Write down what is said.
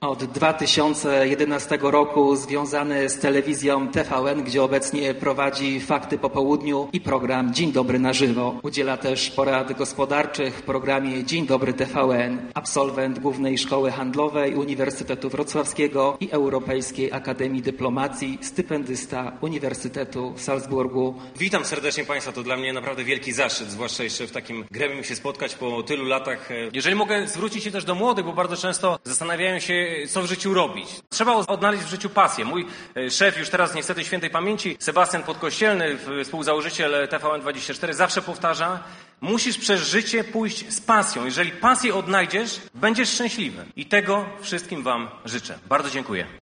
Od 2011 roku związany z telewizją TVN, gdzie obecnie prowadzi Fakty po południu i program Dzień Dobry na żywo. Udziela też porad gospodarczych w programie Dzień Dobry TVN. Absolwent Głównej Szkoły Handlowej Uniwersytetu Wrocławskiego i Europejskiej Akademii Dyplomacji, stypendysta Uniwersytetu w Salzburgu. Witam serdecznie Państwa, to dla mnie naprawdę wielki zaszczyt, zwłaszcza jeszcze w takim gremium się spotkać po tylu latach. Jeżeli mogę zwrócić się też do młodych, bo bardzo często zastanawiają się, co w życiu robić. Trzeba odnaleźć w życiu pasję. Mój szef, już teraz niestety świętej pamięci, Sebastian Podkościelny, współzałożyciel TVN24, zawsze powtarza: musisz przez życie pójść z pasją. Jeżeli pasję odnajdziesz, będziesz szczęśliwy. I tego wszystkim Wam życzę. Bardzo dziękuję.